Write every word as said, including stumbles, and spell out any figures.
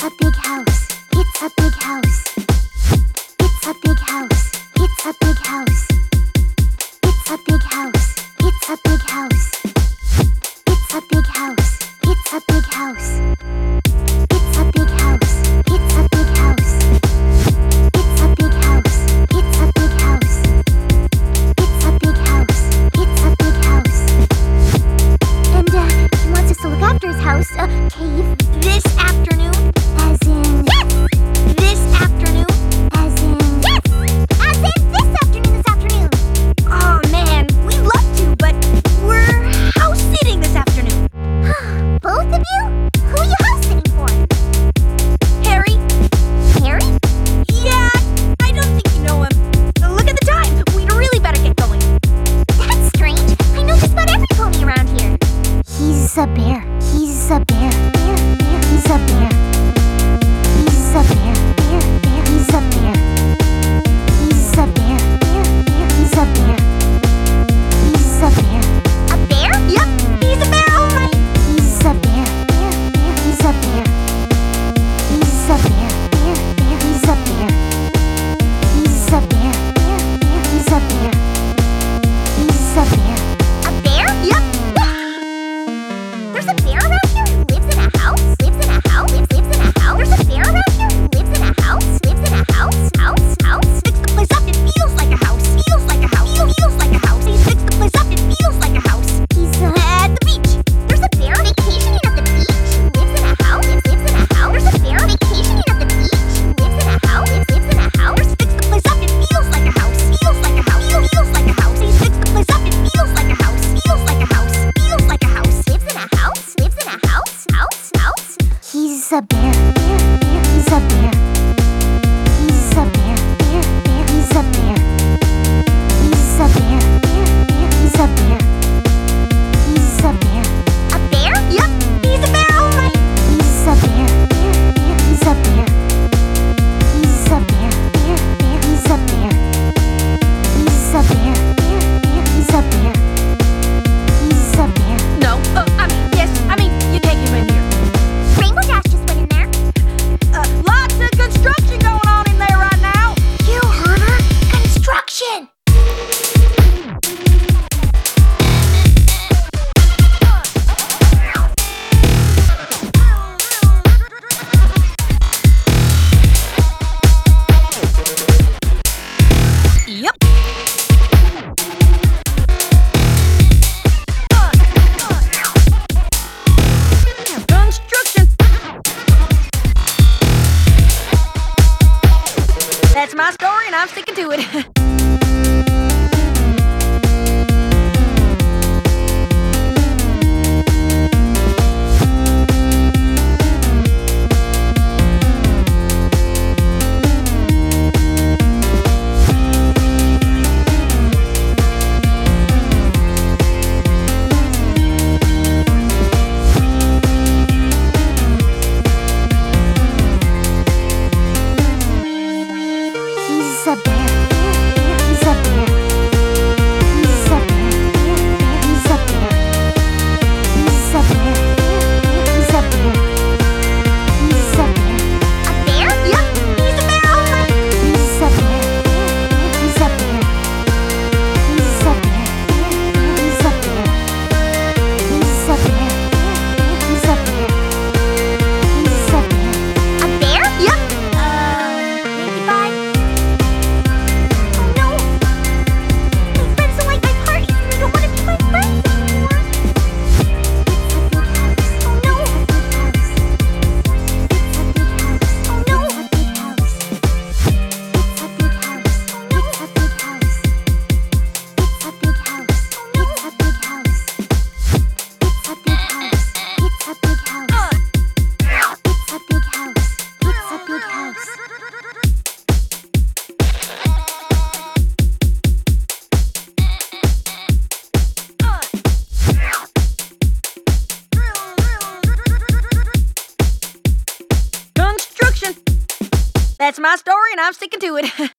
a big house. It's a big house. It's a big house. It's a big house. It's a big house. It's a big house. It's a big house. It's a big house. It's a big house. It's a big house. It's a big house. It's a big house. It's a big house. It's a big house. And uh, he wants us to look after his house, uh, cave, this afternoon. As in yes. This afternoon. As in yes. As in this afternoon. This afternoon. Oh man, we'd love to, but we're house sitting this afternoon. Both of you? Who are you house sitting for? Harry. Harry? Yeah, I don't think you know him. Look at the time. We'd really better get going. That's strange. I know just about every pony around here. He's a bear. He's a bear. Bear, bear. He's a bear. He's a bear. Bear, bear. He's a bear. He's a bear. Bear, bear. He's a bear. He's a bear. A bear? Yep, he's a bear, all right. He's a bear. Bear, bear. He's a bear. He's a bear. Bear, bear. He's a bear. He's a bear. Bear, bear. He's a bear. He's a bear. A bear? Yep. There's a bear around here who lives in a house? Lives in a house? Lives, lives in a house? There's a bear around here who lives in a house? Lives in a house? House? House? Fix the place up, it feels like a house. Feels like a house. Feels, feels like a house. He's fixed the place up, it feels like a house. He's uh, at the beach. There's a bear vacationing at the beach who lives in a house? Lives, lives in a house? There's a bear vacationing at the beach who lives in a house? Lives, lives in a house? There's fix the place up, it feels like a house. Feels like a house. Feels, feels like a house. He's fixed the place up, it feels like a house. Feels like a house. Feels like a house. Lives in a house? Lives in a house? House? House? He's a bear. Bear, bear. He's a bear. He's a bear. Bear, bear. He's a bear. He's a bear. Bear, bear. He's a bear. He's a bear. A bear? Yep, he's a bear, all right. He's a bear. Bear, bear. He's a bear. He's a bear. Bear, bear. He's a bear. He's a bear. Bear, bear. He's a bear. He's a bear. No, uh, I mean, yes, I mean, you take him in here. Rainbow Dash just went in there. Uh, lots of construction going on in there right now. You heard her? Construction! Yep. Construction. That's my story, and I'm sticking to it. He's a bear. Bear, bear. He's a bear. He's a bear. Bear, bear. He's a bear. He's a bear. Bear, bear. He's a bear. He's a bear. A bear? Yep, he's a bear, all right. He's a bear. Bear, bear. He's a bear. He's a bear. Bear, bear. He's a bear. He's a bear. Bear, bear. He's a bear. He's a bear. A bear? Yep. Uh, maybe five. Oh no! My friends don't like my parties and they don't want to be my friends anymore. It's a big house. Oh no! It's a big house. Oh no! It's a big house. It's a big house. Oh no! It's a big house. It's a big house. Oh no! It's a big house. It's a big house. It's a big house. It's a big house. It's a big house. Construction. That's my story, and I'm sticking to it.